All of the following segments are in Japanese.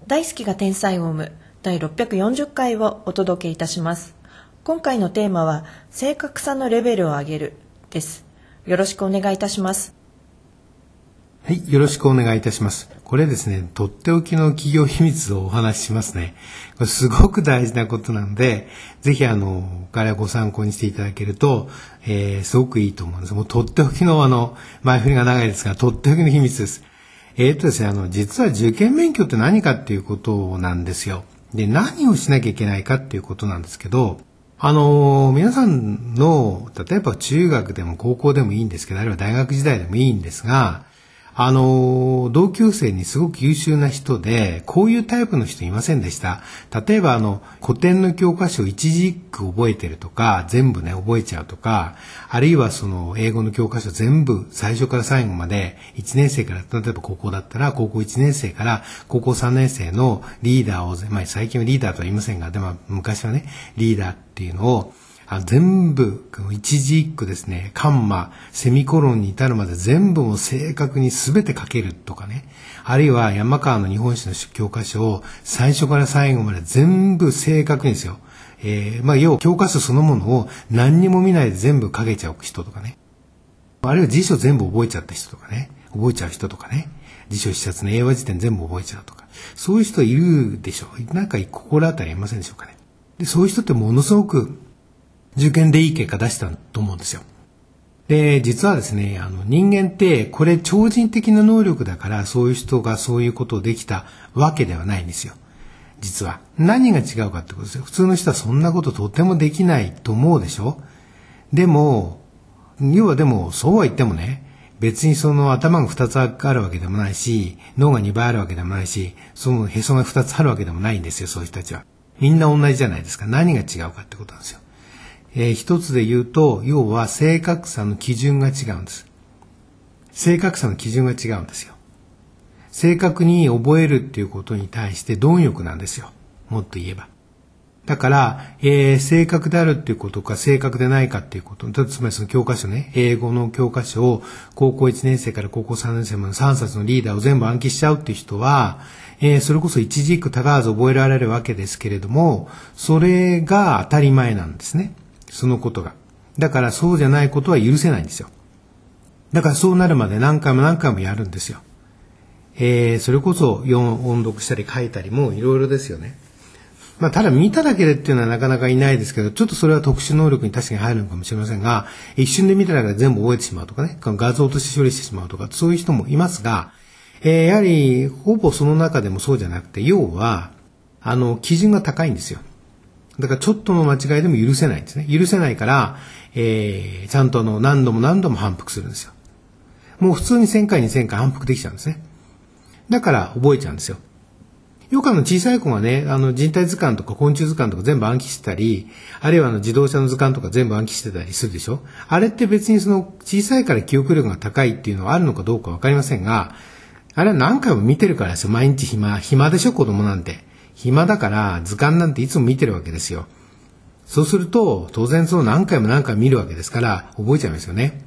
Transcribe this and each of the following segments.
大好きが天才を生む第640回をお届けいたします。今回のテーマは正確さのレベルを上げるです。よろしくお願いいたします。 はい、よろしくお願いいたします。これですね、とっておきの企業秘密をお話ししますね。これすごく大事なことなので、ぜひご参考にしていただけると、すごくいいと思うんです。もうとっておきの前振りが長いですが、とっておきの秘密です。ですね、実は受験勉強って何かっていうことなんですよ。で、何をしなきゃいけないかっていうことなんですけど、皆さんの、例えば中学でも高校でもいいんですけど、あるいは大学時代でもいいんですが、同級生にすごく優秀な人で、こういうタイプの人いませんでした。例えば古典の教科書を一字一句覚えてるとか、全部ね、覚えちゃうとか、あるいは英語の教科書全部最初から最後まで、1年生から、例えば高校だったら、高校1年生から高校3年生のリーダーを、最近はリーダーとは言いませんが、でも昔はね、リーダーっていうのを、全部、一字一句ですね、カンマ、セミコロンに至るまで全部を正確に全て書けるとかね。あるいは山川の日本史の教科書を最初から最後まで全部正確にですよ。要は教科書そのものを何にも見ないで全部書けちゃう人とかね。あるいは辞書全部覚えちゃった人とかね。覚えちゃう人とかね。辞書一冊の英和辞典全部覚えちゃうとか。そういう人いるでしょう。なんか心当たりありませんでしょうかね。で、そういう人ってものすごく受験でいい結果出したと思うんですよ。で、実はですね、人間ってこれ超人的な能力だからそういう人がそういうことをできたわけではないんですよ。実は。何が違うかってことですよ。普通の人はそんなこととてもできないと思うでしょ。でも、そうは言ってもね、別に頭が2つあるわけでもないし、脳が2倍あるわけでもないし、へそが2つあるわけでもないんですよ、そういう人たちは。みんな同じじゃないですか。何が違うかってことなんですよ。一つで言うと、要は正確さの基準が違うんです。正確さの基準が違うんですよ。正確に覚えるっていうことに対して貪欲なんですよ。もっと言えば。だから、正確であるっていうことか正確でないかっていうこと。つまりその教科書ね、英語の教科書を高校1年生から高校3年生まで3冊のリーダーを全部暗記しちゃうっていう人は、それこそ一字一句たがわず覚えられるわけですけれども、それが当たり前なんですね。そのことが。だからそうじゃないことは許せないんですよ。だからそうなるまで何回も何回もやるんですよ。それこそ音読したり書いたりもいろいろですよね。ただ見ただけでっていうのはなかなかいないですけど、ちょっとそれは特殊能力に確かに入るのかもしれませんが、一瞬で見ただけで全部覚えてしまうとかね、画像として処理してしまうとか、そういう人もいますが、やはりほぼその中でもそうじゃなくて、要は、基準が高いんですよ。だからちょっとの間違いでも許せないんですね。許せないから、ちゃんと何度も何度も反復するんですよ。もう普通に1000回2000回反復できちゃうんですね。だから覚えちゃうんですよ。よく小さい子がね、人体図鑑とか昆虫図鑑とか全部暗記してたり、あるいは自動車の図鑑とか全部暗記してたりするでしょ。あれって別に小さいから記憶力が高いっていうのはあるのかどうかわかりませんが、あれは何回も見てるからですよ。毎日暇でしょ、子供なんて。暇だから図鑑なんていつも見てるわけですよ。そうすると当然何回も何回も見るわけですから覚えちゃいますよね。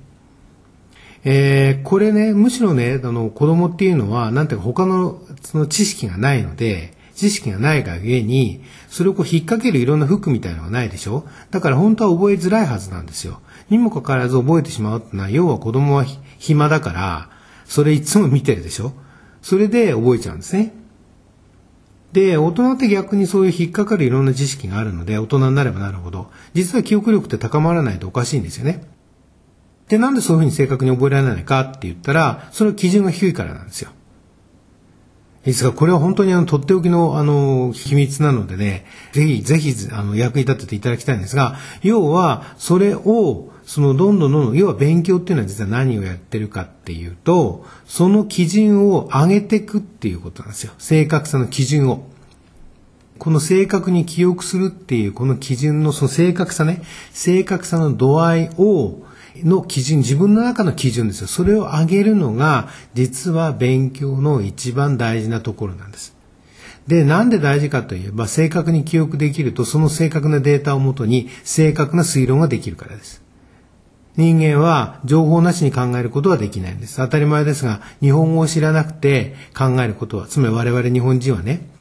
これね、むしろね、子供っていうのはなんていうか他の知識がないので、知識がないがゆえにそれを引っ掛けるいろんなフックみたいなのがないでしょ。だから本当は覚えづらいはずなんですよ。にもかかわらず覚えてしまうってのは、要は子供は暇だからそれいつも見てるでしょ。それで覚えちゃうんですね。で、大人って逆にそういう引っかかるいろんな知識があるので、大人になればなるほど、実は記憶力って高まらないとおかしいんですよね。で、なんでそういうふうに正確に覚えられないかって言ったら、その基準が低いからなんですよ。ですが、これは本当にとっておきの秘密なのでね、ぜひ役に立てていただきたいんですが、要は、それを、どんどん、要は勉強っていうのは実は何をやってるかっていうと、その基準を上げていくっていうことなんですよ。正確さの基準を。この正確に記憶するっていうこの基準の正確さね、正確さの度合いの基準、自分の中の基準ですよ。それを上げるのが、実は勉強の一番大事なところなんです。で、なんで大事かといえば、正確に記憶できると、その正確なデータをもとに正確な推論ができるからです。人間は情報なしに考えることはできないんです。当たり前ですが、日本語を知らなくて考えることは、つまり我々日本人はね、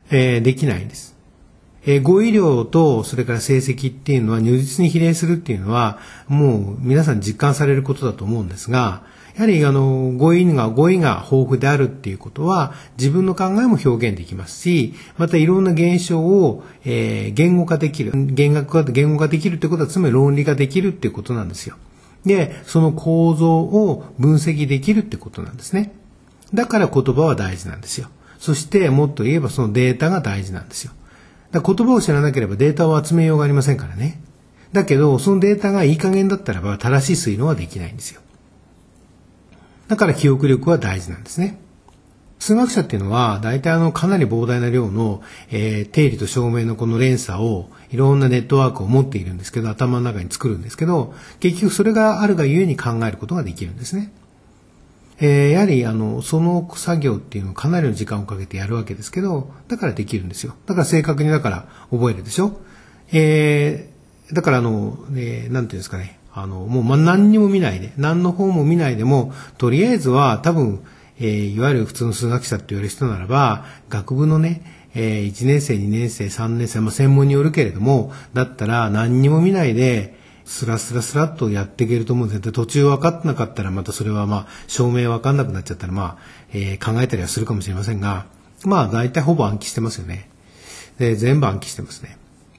できないんです。語彙量とそれから成績っていうのは如実に比例するっていうのはもう皆さん実感されることだと思うんですが、やはり語彙が豊富であるっていうことは自分の考えも表現できますし、またいろんな現象を、言語化できる。言語化できるってことはつまり論理化できるっていうことなんですよ。で、その構造を分析できるってことなんですね。だから言葉は大事なんですよ。そしてもっと言えばそのデータが大事なんですよ。だから言葉を知らなければデータを集めようがありませんからね。だけど、そのデータがいい加減だったらば正しい推論はできないんですよ。だから記憶力は大事なんですね。数学者っていうのは大体かなり膨大な量の、定理と証明のこの連鎖をいろんなネットワークを持っているんですけど、頭の中に作るんですけど、結局それがあるがゆえに考えることができるんですね。やはりその作業っていうのをかなりの時間をかけてやるわけですけど、だからできるんですよ。だから正確に覚えるでしょ。だからなんていうんですかね、もう何にも見ないで、何の本も見ないでも、とりあえずは多分、いわゆる普通の数学者って言われる人ならば、学部のね、1年生、2年生、3年生、専門によるけれども、だったら何にも見ないで、スラっとやっていけると思うんですよ。途中分かってなかったらまたそれは証明分かんなくなっちゃったら考えたりはするかもしれませんが、大体ほぼ暗記してますよね。で、全部暗記してますね。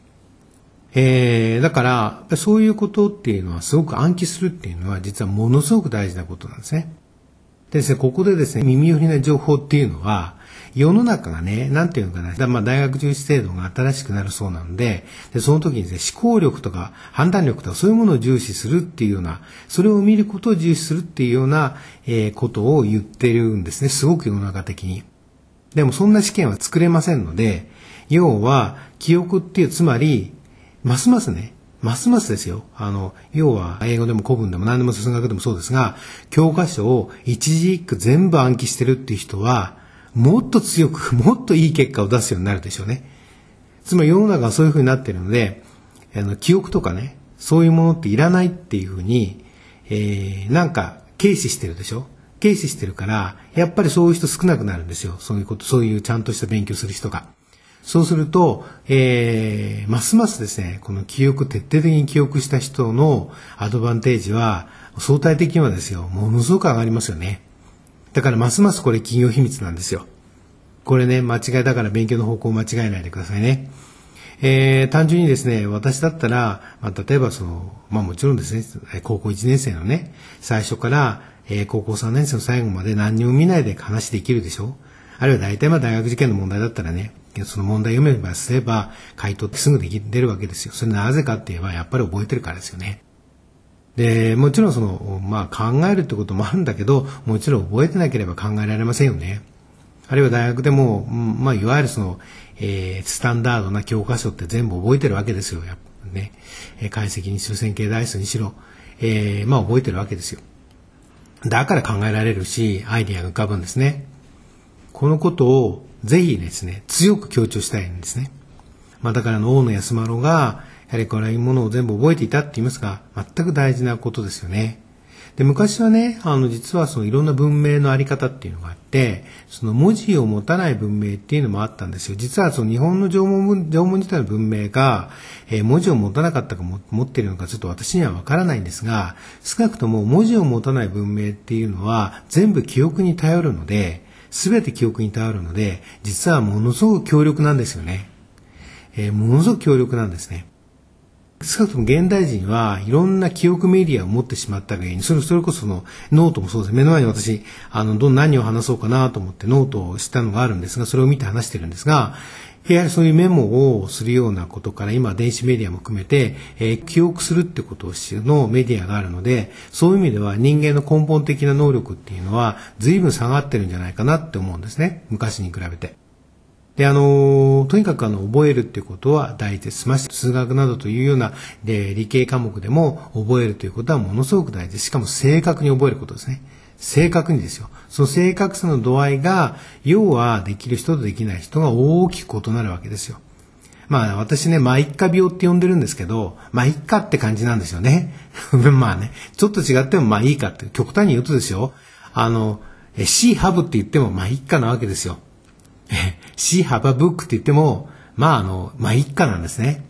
だからそういうことっていうのはすごく暗記するっていうのは実はものすごく大事なことなんですね。でですね、ここでですね、耳寄りな情報っていうのは世の中がね、なんていうのかな、大学入試制度が新しくなるそうなので、その時にですね、思考力とか判断力とかそういうものを重視するっていうような、それを見ることを重視するっていうような、ことを言ってるんですね、すごく世の中的に。でもそんな試験は作れませんので、要は記憶っていう、つまりますますですよ。要は英語でも古文でも何でも数学でもそうですが、教科書を一字一句全部暗記してるっていう人は、もっと強く、もっといい結果を出すようになるでしょうね。つまり世の中はそういうふうになっているので、記憶とかね、そういうものっていらないっていうふうに、軽視してるでしょ。軽視してるから、やっぱりそういう人少なくなるんですよ。そういうちゃんとした勉強する人が。そうすると、ますますですね、この徹底的に記憶した人のアドバンテージは、相対的にはですよ、ものすごく上がりますよね。だからますますこれ企業秘密なんですよ。これね、間違いだから勉強の方向を間違えないでくださいね。単純にですね、私だったら、例えばもちろんですね、高校1年生のね、最初から、高校3年生の最後まで何にも見ないで話できるでしょ。あるいは大体大学受験の問題だったらね、その問題読めばすれば回答ってすぐ出るわけですよ。それなぜかって言えばやっぱり覚えてるからですよね。で、もちろん考えるってこともあるんだけど、もちろん覚えてなければ考えられませんよね。あるいは大学でも、いわゆるスタンダードな教科書って全部覚えてるわけですよ。やっぱね、解析にしろ線形代数にしろ、覚えてるわけですよ。だから考えられるし、アイディアが浮かぶんですね。このことをぜひですね、強く強調したいんですね。だから大野安丸が、やはりこういうものを全部覚えていたって言いますが、全く大事なことですよね。で、昔はね、実はいろんな文明のあり方っていうのがあって、文字を持たない文明っていうのもあったんですよ。実は日本の縄文時代の文明が、文字を持たなかったか持っているのかちょっと私にはわからないんですが、少なくとも文字を持たない文明っていうのは全部記憶に頼るので、すべて記憶に頼るので、実はものすごく強力なんですよね。ものすごく強力なんですね。少なくとも現代人はいろんな記憶メディアを持ってしまったがゆえに、それこそノートもそうです。目の前に私、何を話そうかなと思ってノートをしたのがあるんですが、それを見て話してるんですが、やはりそういうメモをするようなことから、今電子メディアも含めて、記憶するってことのメディアがあるので、そういう意味では人間の根本的な能力っていうのは随分下がってるんじゃないかなって思うんですね。昔に比べて。で、とにかく覚えるっていうことは大事です。数学などというような理系科目でも覚えるということはものすごく大事です。しかも正確に覚えることですね。正確にですよ。その正確さの度合いが、要はできる人とできない人が大きく異なるわけですよ。私ね、いっか病って呼んでるんですけど、いっかって感じなんですよね。ちょっと違ってもいいかって、極端に言うとですよ。C ハブって言ってもいっかなわけですよ。 See have a book って言っても、一家なんですね。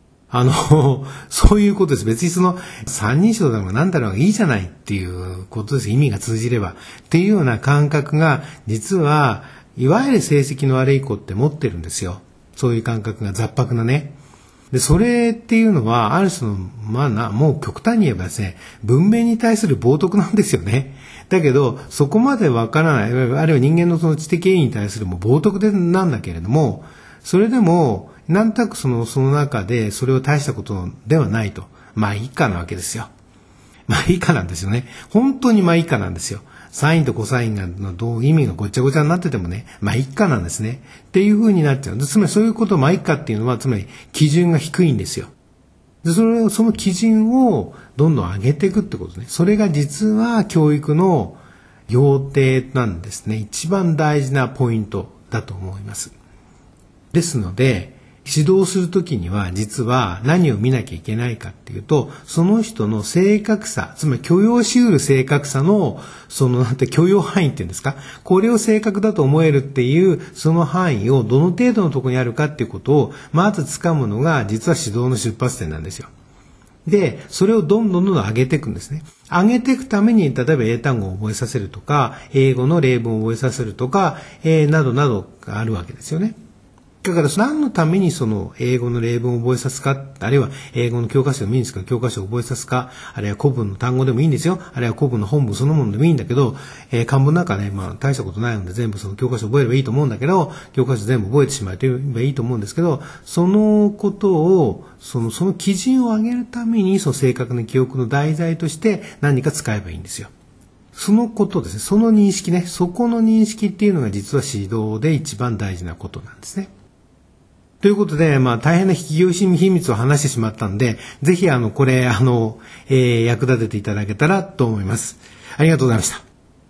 そういうことです。別に三人称だろうが何だろうがいいじゃないっていうことです。意味が通じれば。っていうような感覚が、実は、いわゆる成績の悪い子って持ってるんですよ。そういう感覚が雑白なね。で、それっていうのは、ある種の、もう極端に言えばですね、文明に対する冒涜なんですよね。だけど、そこまでわからない、あるいは人間の知的権威に対するも冒涜なんだけれども、それでも、なんとなくその中で、それを大したことではないと。以下なわけですよ。以下なんですよね。本当に以下なんですよ。サインとコサインが意味がごちゃごちゃになっててもね、以下なんですね。っていう風になっちゃう。つまりそういうこと以下っていうのは、つまり基準が低いんですよ。で、その基準をどんどん上げていくってことね。それが実は教育の要諦なんですね。一番大事なポイントだと思います。ですので、指導するときには実は何を見なきゃいけないかっていうと、その人の正確さ、つまり許容し得る正確さの、許容範囲っていうんですか、これを正確だと思えるっていう、その範囲をどの程度のところにあるかっていうことを、まず掴むのが実は指導の出発点なんですよ。で、それをどんどん上げていくんですね。上げていくために、例えば英単語を覚えさせるとか、英語の例文を覚えさせるとか、などなどがあるわけですよね。だから何のために英語の例文を覚えさすか、あるいは英語の教科書でもいいんですけど、教科書を覚えさすか、あるいは古文の単語でもいいんですよ。あるいは古文の本文そのものでもいいんだけど、漢文なんかね、大したことないので全部教科書を覚えればいいと思うんだけど、教科書全部覚えてしまえばいいと思うんですけど、そのことを、その基準を上げるために、正確な記憶の題材として何か使えばいいんですよ。そのことですね。その認識ね。そこの認識っていうのが実は指導で一番大事なことなんですね。ということで、大変な企業秘密を話してしまったんで、ぜひこれ、役立てていただけたらと思います。ありがとうございました。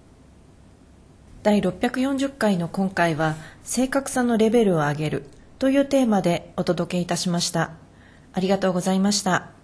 第640回の今回は、正確さのレベルを上げるというテーマでお届けいたしました。ありがとうございました。